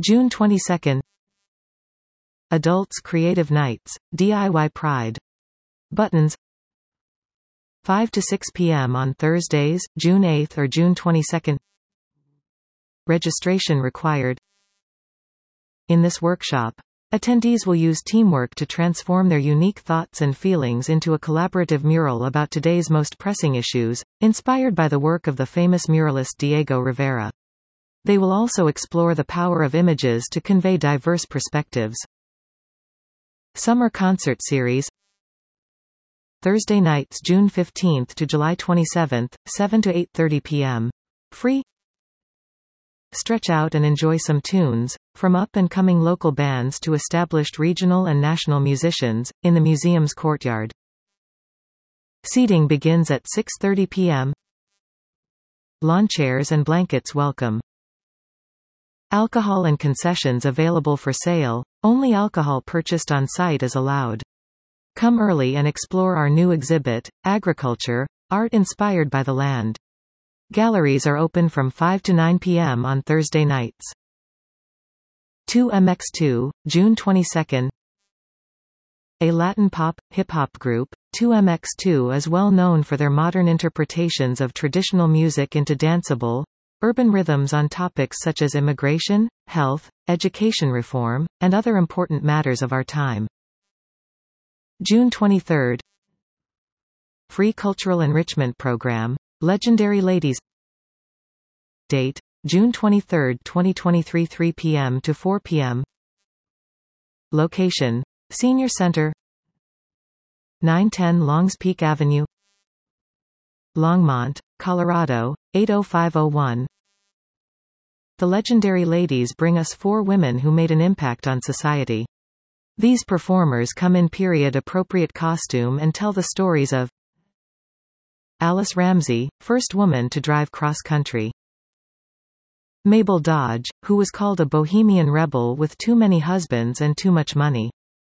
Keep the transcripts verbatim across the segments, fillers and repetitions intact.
June twenty-second. Adults Creative Nights, D I Y Pride. Buttons. five to six p m on Thursdays, June eighth or June twenty-second. Registration required. In this workshop, attendees will use teamwork to transform their unique thoughts and feelings into a collaborative mural about today's most pressing issues, inspired by the work of the famous muralist Diego Rivera. They will also explore the power of images to convey diverse perspectives. Summer Concert Series. Thursday nights June fifteenth to July twenty-seventh, seven to eight thirty p m Free. Stretch out and enjoy some tunes, from up-and-coming local bands to established regional and national musicians, in the museum's courtyard. Seating begins at six thirty p m Lawn chairs and blankets welcome. Alcohol and concessions available for sale, only alcohol purchased on site is allowed. Come early and explore our new exhibit, Agriculture, Art Inspired by the Land. Galleries are open from five to nine p m on Thursday nights. two M X two, June twenty-second. A Latin pop, hip-hop group, two M X two is well known for their modern interpretations of traditional music into danceable, urban rhythms on topics such as immigration, health, education reform, and other important matters of our time. June twenty-third. Free Cultural Enrichment Program, Legendary Ladies. Date: June twenty-third, twenty twenty-three, three p m to four p m Location: Senior Center, nine ten Longs Peak Avenue, Longmont, Colorado, eight oh five oh one. The Legendary Ladies bring us four women who made an impact on society. These performers come in period-appropriate costume and tell the stories of Alice Ramsey, first woman to drive cross-country. Mabel Dodge, who was called a bohemian rebel with too many husbands and too much money.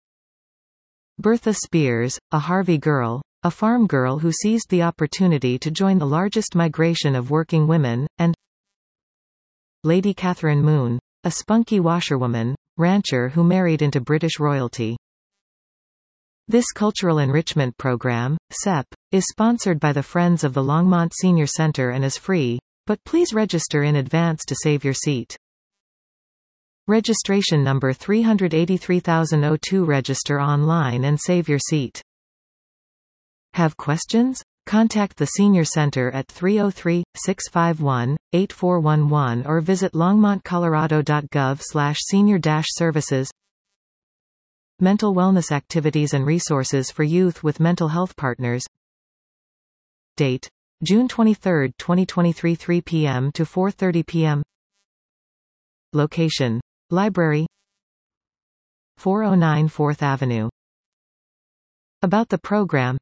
Bertha Spears, a Harvey girl, a farm girl who seized the opportunity to join the largest migration of working women, and Lady Catherine Moon, a spunky washerwoman, rancher who married into British royalty. This cultural enrichment program, S E P, is sponsored by the Friends of the Longmont Senior Center and is free, but please register in advance to save your seat. Registration number three hundred eighty-three thousand two. Register online and save your seat. Have questions? Contact the Senior Center at three oh three, six five one, eight four one one or visit longmont colorado dot gov slash senior dash services. Mental wellness activities and resources for youth with mental health partners. Date: June twenty-third, twenty twenty-three, three p m to four thirty p m Location: Library, four oh nine fourth Avenue. About the program: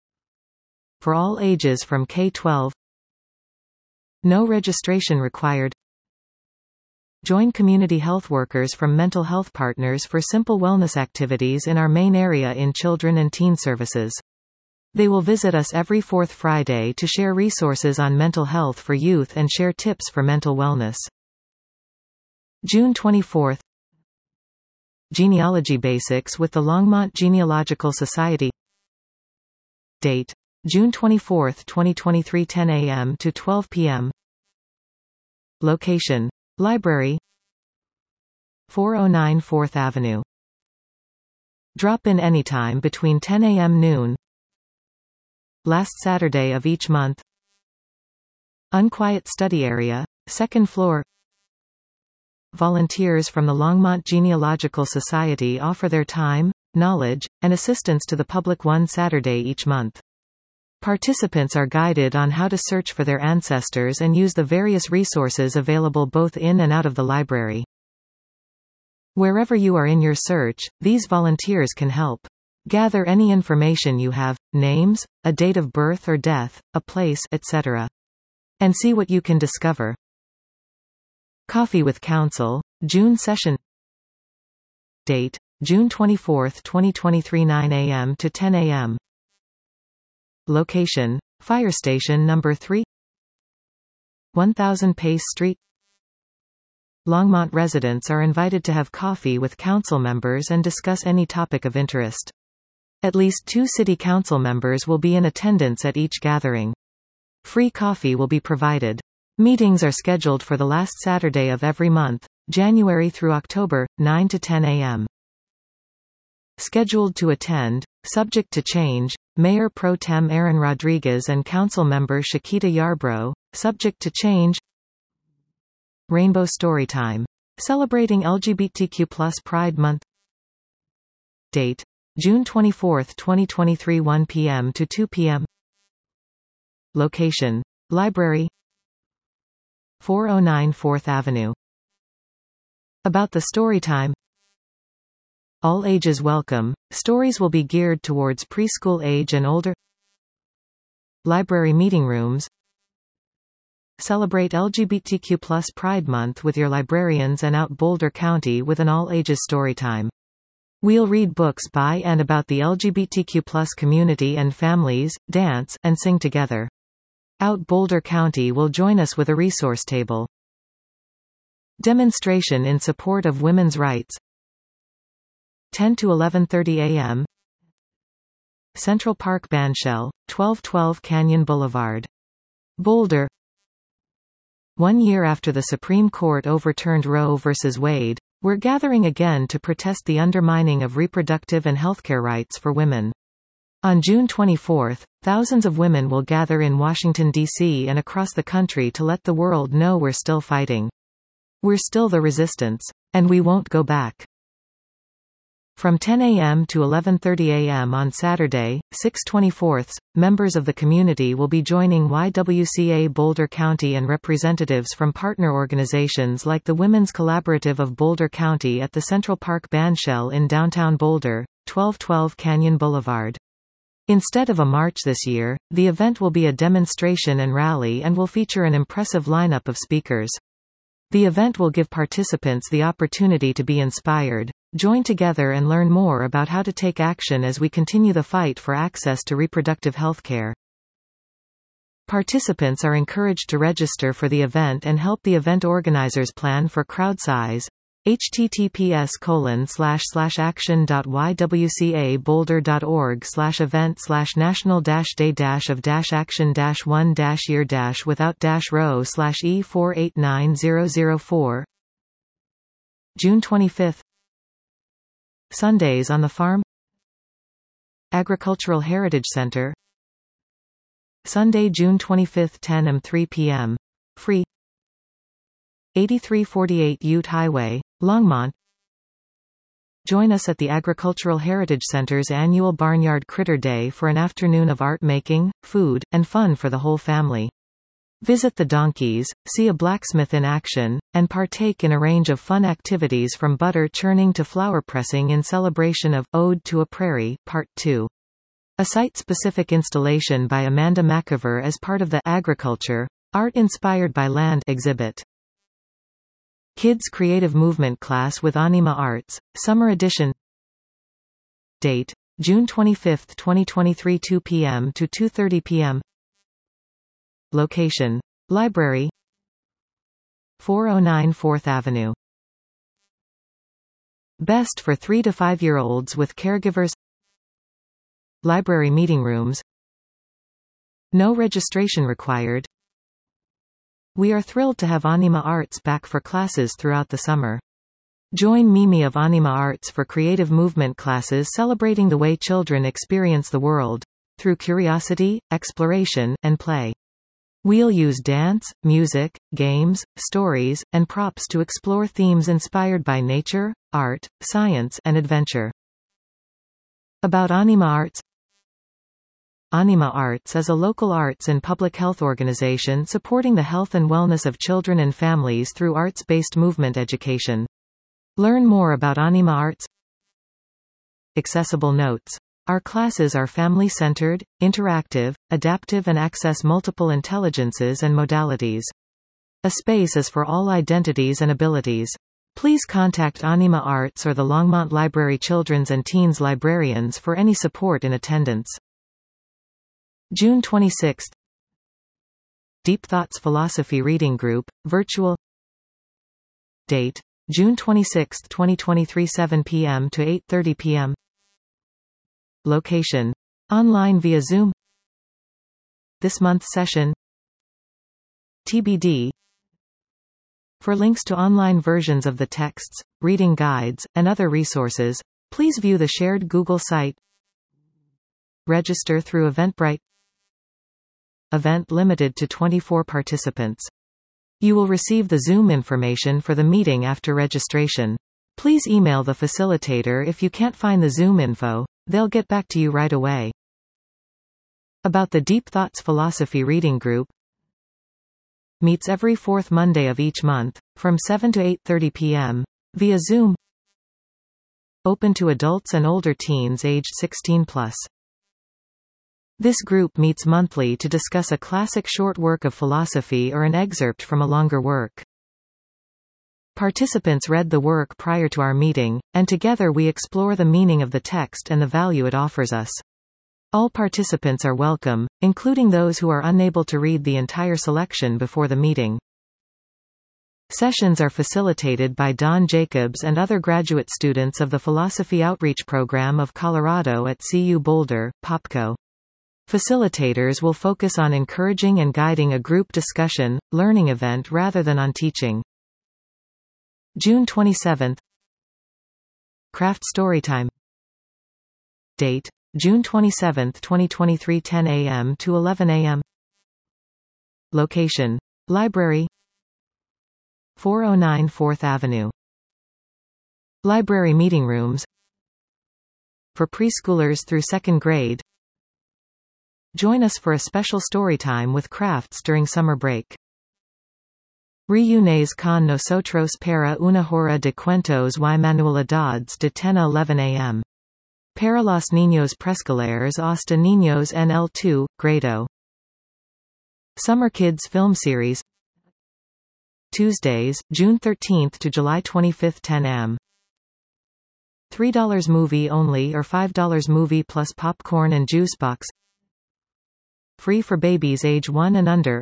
for all ages from K twelve. No registration required. Join community health workers from mental health partners for simple wellness activities in our main area in children and teen services. They will visit us every fourth Friday to share resources on mental health for youth and share tips for mental wellness. June twenty-fourth. Genealogy Basics with the Longmont Genealogical Society. Date: June twenty-fourth, twenty twenty-three, ten a m to twelve p m Location: Library, four oh nine fourth Avenue. Drop in anytime between ten a m noon. Last Saturday of each month. Unquiet Study Area, second floor. Volunteers from the Longmont Genealogical Society offer their time, knowledge, and assistance to the public one Saturday each month. Participants are guided on how to search for their ancestors and use the various resources available both in and out of the library. Wherever you are in your search, these volunteers can help. Gather any information you have, names, a date of birth or death, a place, et cetera, and see what you can discover. Coffee with Council, June session. Date: June twenty-fourth, twenty twenty-three, nine a m to ten a m Location: Fire Station number three, one thousand Pace Street, Longmont residents are invited to have coffee with council members and discuss any topic of interest. At least two city council members will be in attendance at each gathering. Free coffee will be provided. Meetings are scheduled for the last Saturday of every month, January through October, nine to ten a m Scheduled to attend, subject to change, Mayor Pro Tem Aaron Rodriguez and Council Member Shakita Yarbrough, subject to change. Rainbow Storytime. Celebrating L G B T Q plus Pride Month. Date: June twenty-fourth, twenty twenty-three, one p m to two p m Location: Library, four oh nine fourth Avenue. About the Storytime. All ages welcome. Stories will be geared towards preschool age and older. Library meeting rooms. Celebrate L G B T Q plus Pride Month with your librarians and out Boulder County with an all-ages storytime. We'll read books by and about the L G B T Q plus community and families, dance, and sing together. Out Boulder County will join us with a resource table. Demonstration in support of women's rights. ten to eleven thirty a m Central Park Bandshell, twelve twelve Canyon Boulevard, Boulder. One year after the Supreme Court overturned Roe v. Wade, we're gathering again to protest the undermining of reproductive and healthcare rights for women. On June twenty-fourth, thousands of women will gather in Washington, D C and across the country to let the world know we're still fighting. We're still the resistance. And we won't go back. From ten a m to eleven thirty a m on Saturday, six twenty-fourths, members of the community will be joining Y W C A Boulder County and representatives from partner organizations like the Women's Collaborative of Boulder County at the Central Park Bandshell in downtown Boulder, twelve twelve Canyon Boulevard. Instead of a march this year, the event will be a demonstration and rally and will feature an impressive lineup of speakers. The event will give participants the opportunity to be inspired, join together and learn more about how to take action as we continue the fight for access to reproductive health care. Participants are encouraged to register for the event and help the event organizers plan for crowd size. H T T P S colon slash slash action dot y w c a boulder dot org slash event slash national dash day dash of dash action dash one dash year dash without dash row slash e four eight nine zero zero four. June twenty-fifth. Sundays on the Farm. Agricultural Heritage Center. Sunday, June twenty-fifth, ten a m three p m Free. eighty-three forty-eight Ute Highway, Longmont. Join us at the Agricultural Heritage Center's annual Barnyard Critter Day for an afternoon of art making, food, and fun for the whole family. Visit the donkeys, see a blacksmith in action, and partake in a range of fun activities from butter churning to flower pressing in celebration of Ode to a Prairie, Part two. A site-specific installation by Amanda McIver as part of the Agriculture, Art Inspired by Land exhibit. Kids Creative Movement Class with Anima Arts, Summer Edition. Date: June twenty-fifth, twenty twenty-three, two p m to two thirty p m Location: Library, four oh nine fourth Avenue. Best for three to five year olds with caregivers. Library meeting rooms. No registration required. We are thrilled to have Anima Arts back for classes throughout the summer. Join Mimi of Anima Arts for creative movement classes celebrating the way children experience the world, through curiosity, exploration, and play. We'll use dance, music, games, stories, and props to explore themes inspired by nature, art, science, and adventure. About Anima Arts. Anima Arts is a local arts and public health organization supporting the health and wellness of children and families through arts-based movement education. Learn more about Anima Arts. Accessible notes. Our classes are family-centered, interactive, adaptive and access multiple intelligences and modalities. A space is for all identities and abilities. Please contact Anima Arts or the Longmont Library Children's and Teens Librarians for any support in attendance. June twenty-sixth. Deep Thoughts Philosophy Reading Group, virtual. Date: June twenty-sixth, twenty twenty-three, seven p m to eight thirty p m Location: online via Zoom. This month's session T B D. For links to online versions of the texts, reading guides, and other resources, please view the shared Google site. Register through Eventbrite. Event limited to twenty-four participants. You will receive the Zoom information for the meeting after registration. Please email the facilitator if you can't find the Zoom info. They'll get back to you right away. About the Deep Thoughts Philosophy Reading Group. Meets every fourth Monday of each month, from seven to eight thirty p m, via Zoom. Open to adults and older teens aged sixteen plus. This group meets monthly to discuss a classic short work of philosophy or an excerpt from a longer work. Participants read the work prior to our meeting, and together we explore the meaning of the text and the value it offers us. All participants are welcome, including those who are unable to read the entire selection before the meeting. Sessions are facilitated by Don Jacobs and other graduate students of the Philosophy Outreach Program of Colorado at C U Boulder, POPCO. Facilitators will focus on encouraging and guiding a group discussion, learning event rather than on teaching. June twenty-seventh. Craft Storytime. Date: June twenty-seventh, twenty twenty-three, ten a m to eleven a m Location: Library, four oh nine fourth Avenue. Library meeting rooms for preschoolers through second grade. Join us for a special storytime with crafts during summer break. Reúnes con nosotros para una hora de cuentos y manualidades de ten a eleven a m Para los niños preescolares hasta niños en el segundo grado. Summer Kids Film Series. Tuesdays, June thirteenth to July twenty-fifth, ten a m three dollars movie only or five dollars movie plus popcorn and juice box. Free for babies age one and under.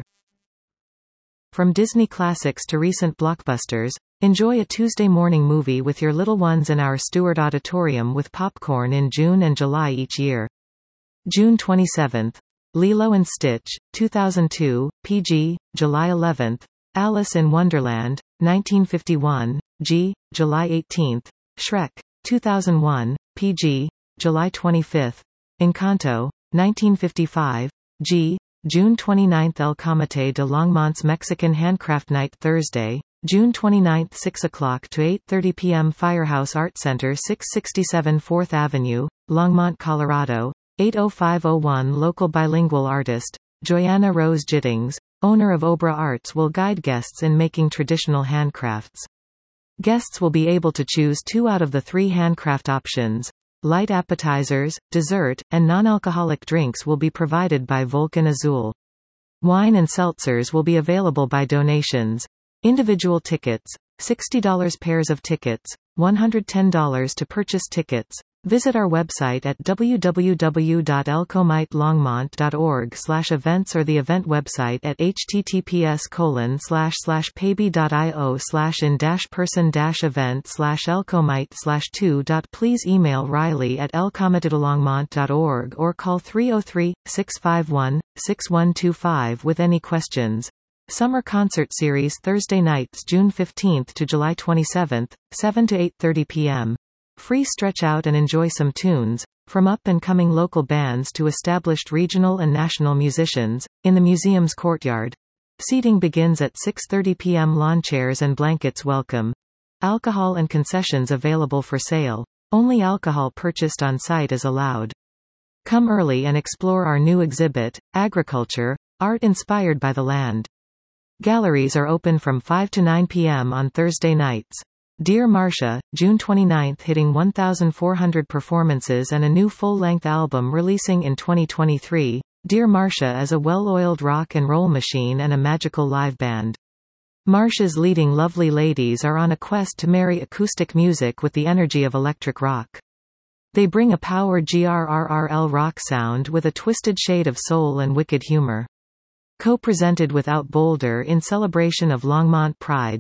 From Disney classics to recent blockbusters, enjoy a Tuesday morning movie with your little ones in our Stewart Auditorium with popcorn in June and July each year. June twenty-seventh. Lilo and Stitch, two thousand two, P G, July eleventh. Alice in Wonderland, nineteen fifty-one, G, July eighteenth. Shrek, two thousand one, P G, July twenty-fifth. Encanto, nineteen fifty-five, G, June twenty-ninth. El Comité de Longmont's Mexican Handcraft Night Thursday, June twenty-ninth, six o'clock to eight thirty p m Firehouse Art Center, six sixty-seven fourth Avenue, Longmont, Colorado, eight oh five oh one. Local bilingual artist, Joyanna Rose Giddings, owner of Obra Arts, will guide guests in making traditional handcrafts. Guests will be able to choose two out of the three handcraft options. Light appetizers, dessert, and non-alcoholic drinks will be provided by Vulcan Azul. Wine and seltzers will be available by donations. Individual tickets, sixty dollars pairs of tickets, one hundred ten dollars to purchase tickets. Visit our website at w w w dot el comite longmont dot org slash events or the event website at h t t p s colon slash slash paybe dot i o slash in dash person dash event slash elcomite slash two. Please email Riley at elcomite@longmont dot org or call three oh three, six five one, six one two five with any questions. Summer Concert Series Thursday nights June fifteenth to July twenty-seventh, seven to eight thirty p m Free stretch out and enjoy some tunes, from up-and-coming local bands to established regional and national musicians, in the museum's courtyard. Seating begins at six thirty p m Lawn chairs and blankets welcome. Alcohol and concessions available for sale. Only alcohol purchased on site is allowed. Come early and explore our new exhibit, Agriculture, Art Inspired by the Land. Galleries are open from five to nine p m on Thursday nights. Dear Marcia, June twenty-ninth, hitting one thousand four hundred performances and a new full-length album releasing in twenty twenty-three. Dear Marcia is a well-oiled rock and roll machine and a magical live band. Marcia's leading lovely ladies are on a quest to marry acoustic music with the energy of electric rock. They bring a power grrrl rock sound with a twisted shade of soul and wicked humor. Co-presented with Out Boulder in celebration of Longmont Pride.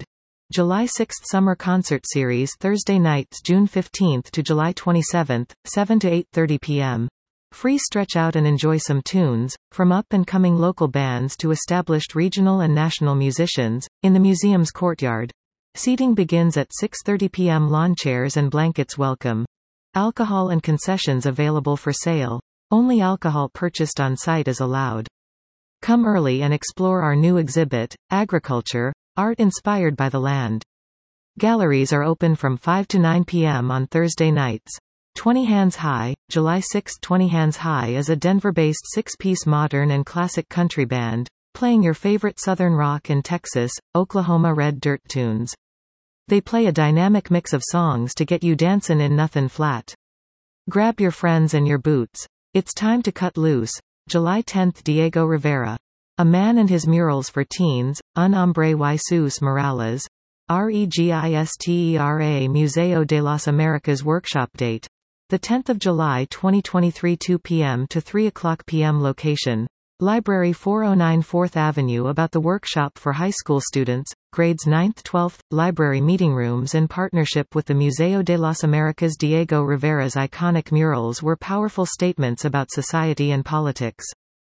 July sixth Summer Concert Series Thursday nights June fifteenth to July twenty-seventh, seven to eight thirty p m Free stretch out and enjoy some tunes, from up-and-coming local bands to established regional and national musicians, in the museum's courtyard. Seating begins at six thirty p m Lawn chairs and blankets welcome. Alcohol and concessions available for sale. Only alcohol purchased on site is allowed. Come early and explore our new exhibit, Agriculture, Art Inspired by the Land. Galleries are open from five to nine p m on Thursday nights. twenty Hands High, July sixth twenty Hands High is a Denver-based six-piece modern and classic country band, playing your favorite Southern rock and Texas, Oklahoma red dirt tunes. They play a dynamic mix of songs to get you dancin' in nothin' flat. Grab your friends and your boots. It's time to cut loose. July tenth Diego Rivera. A Man and His Murals for Teens, Un Hombre y sus Murales. Registera Museo de las Americas Workshop date. The tenth of July twenty twenty-three two p m to three o'clock p m Location. Library four oh nine fourth Avenue. About the workshop for high school students, grades ninth twelfth, library meeting rooms in partnership with the Museo de las Americas. Diego Rivera's iconic murals were powerful statements about society and politics.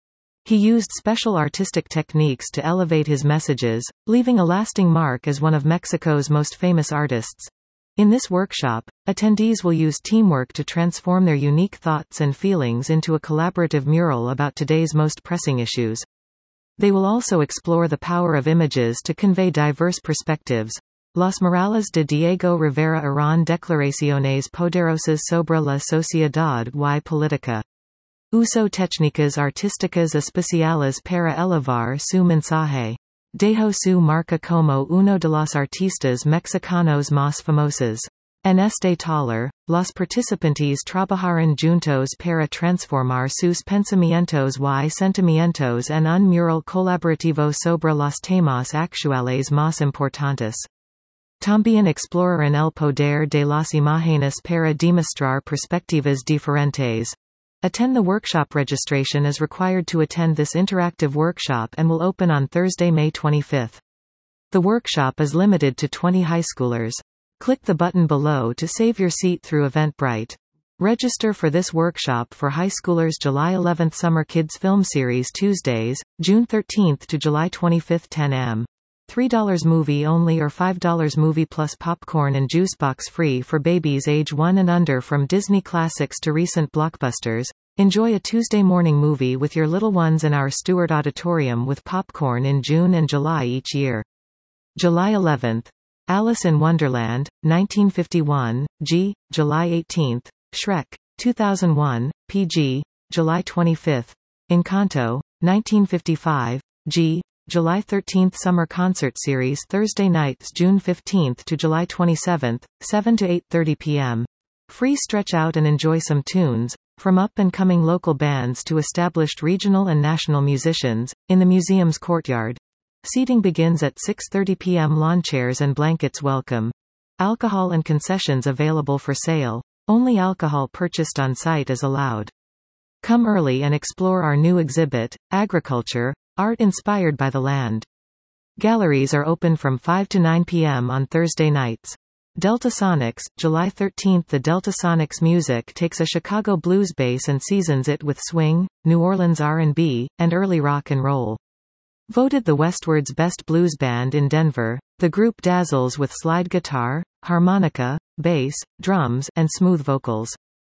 He used special artistic techniques to elevate his messages, leaving a lasting mark as one of Mexico's most famous artists. In this workshop, attendees will use teamwork to transform their unique thoughts and feelings into a collaborative mural about today's most pressing issues. They will also explore the power of images to convey diverse perspectives. Los Murales de Diego Rivera eran declaraciones poderosas sobre la sociedad y política. Uso técnicas artísticas especiales para elevar su mensaje. Dejó su marca como uno de los artistas mexicanos más famosos. En este taller, los participantes trabajaron juntos para transformar sus pensamientos y sentimientos en un mural colaborativo sobre los temas actuales más importantes. También exploraron el poder de las imágenes para demostrar perspectivas diferentes. Attend the workshop. Registration is required to attend this interactive workshop and will open on Thursday, May twenty-fifth. The workshop is limited to twenty high schoolers. Click the button below to save your seat through Eventbrite. Register for this workshop for high schoolers. July eleventh Summer Kids Film Series Tuesdays, June thirteenth to July twenty-fifth ten a m three dollars movie only or five dollars movie plus popcorn and juice box free for babies age one and under. From Disney classics to recent blockbusters, enjoy a Tuesday morning movie with your little ones in our Stewart Auditorium with popcorn in June and July each year. July eleventh. Alice in Wonderland, nineteen fifty-one, G, July eighteenth. Shrek, two thousand one, P G, July twenty-fifth. Encanto, nineteen fifty-five, G, July thirteenth. Summer Concert Series Thursday nights June fifteenth to July twenty-seventh, seven to eight thirty p m Free stretch out and enjoy some tunes, from up-and-coming local bands to established regional and national musicians, in the museum's courtyard. Seating begins at six thirty p m Lawn chairs and blankets welcome. Alcohol and concessions available for sale. Only alcohol purchased on site is allowed. Come early and explore our new exhibit, Agriculture, Art Inspired by the Land. Galleries are open from five to nine p m on Thursday nights. Delta Sonics, July thirteenth. The Delta Sonics music takes a Chicago blues bass and seasons it with swing, New Orleans R and B, and early rock and roll. Voted the Westward's best blues band in Denver, the group dazzles with slide guitar, harmonica, bass, drums, and smooth vocals.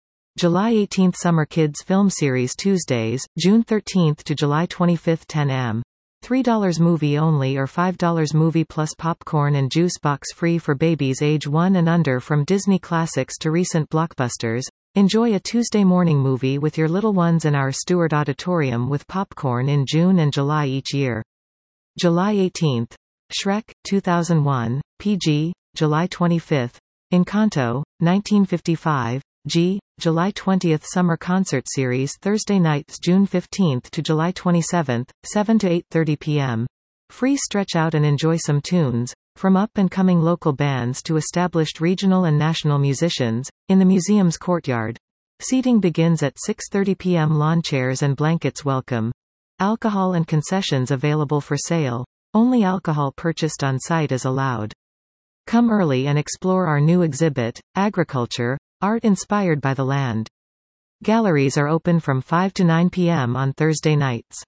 July eighteenth Summer Kids Film Series Tuesdays, June thirteenth to July twenty-fifth ten a m three dollars movie only or five dollars movie plus popcorn and juice box free for babies age one and under. From Disney classics to recent blockbusters, enjoy a Tuesday morning movie with your little ones in our Stewart Auditorium with popcorn in June and July each year. July eighteenth. Shrek, two thousand one, P G, July twenty-fifth. Encanto, nineteen fifty-five, G, July twentieth. Summer Concert Series Thursday nights June fifteenth to July twenty-seventh, seven to eight thirty p m Free stretch out and enjoy some tunes, from up-and-coming local bands to established regional and national musicians, in the museum's courtyard. Seating begins at six thirty p m Lawn chairs and blankets welcome. Alcohol and concessions available for sale. Only alcohol purchased on site is allowed. Come early and explore our new exhibit, Agriculture, Art Inspired by the Land. Galleries are open from five to nine p m on Thursday nights.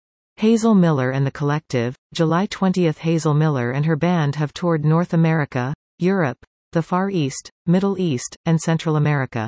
Hazel Miller and the Collective, July twentieth. Hazel Miller and her band have toured North America, Europe, the Far East, Middle East, and Central America.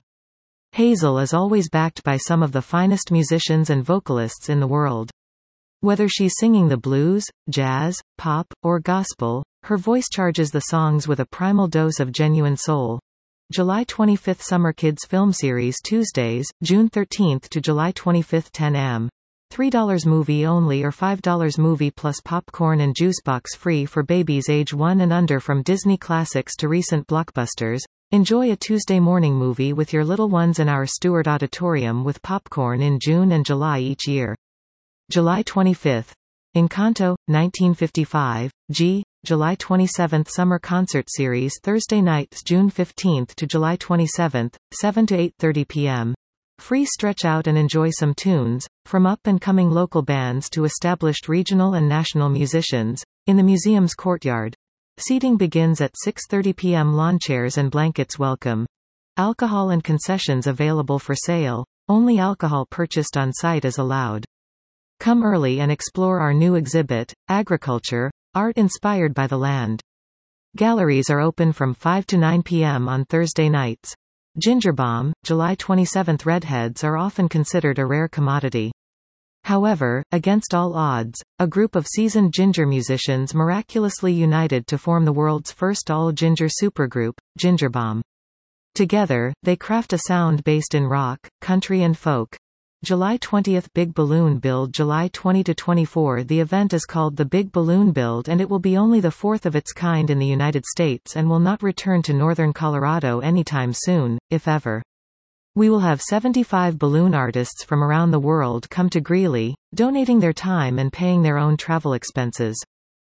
Hazel is always backed by some of the finest musicians and vocalists in the world. Whether she's singing the blues, jazz, pop, or gospel, her voice charges the songs with a primal dose of genuine soul. July twenty-fifth. Summer Kids Film Series Tuesdays, June thirteenth to July twenty-fifth. ten a m three dollars movie only or five dollars movie plus popcorn and juicebox free for babies age one and under. From Disney classics to recent blockbusters, enjoy a Tuesday morning movie with your little ones in our Stewart Auditorium with popcorn in June and July each year. July twenty-fifth. Encanto, nineteen fifty-five, G, July twenty-seventh. Summer Concert Series Thursday nights June fifteenth to July twenty-seventh, seven to eight thirty p m Free stretch out and enjoy some tunes, from up-and-coming local bands to established regional and national musicians, in the museum's courtyard. Seating begins at six thirty p m Lawn chairs and blankets welcome. Alcohol and concessions available for sale. Only alcohol purchased on site is allowed. Come early and explore our new exhibit, Agriculture, Art Inspired by the Land. Galleries are open from five to nine p m on Thursday nights. Gingerbomb, July twenty-seventh. Redheads are often considered a rare commodity. However, against all odds, a group of seasoned ginger musicians miraculously united to form the world's first all-ginger supergroup, Gingerbomb. Together, they craft a sound based in rock, country and folk. July twentieth. Big Balloon Build July twentieth to twenty-fourth. The event is called the Big Balloon Build and it will be only the fourth of its kind in the United States and will not return to northern Colorado anytime soon, if ever. We will have seventy-five balloon artists from around the world come to Greeley, donating their time and paying their own travel expenses.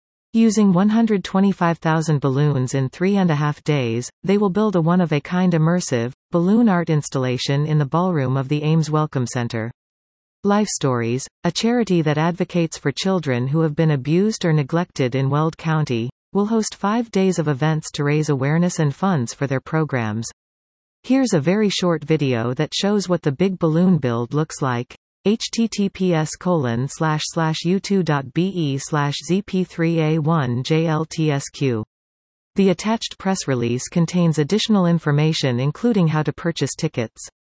Using one hundred twenty-five thousand balloons in three and a half days, they will build a one-of-a-kind immersive, balloon art installation in the ballroom of the Ames Welcome Center. Life Stories, a charity that advocates for children who have been abused or neglected in Weld County, will host five days of events to raise awareness and funds for their programs. Here's a very short video that shows what the Big Balloon Build looks like. https colon slash slash u2.be slash zp3a1jltsq. The attached press release contains additional information including how to purchase tickets.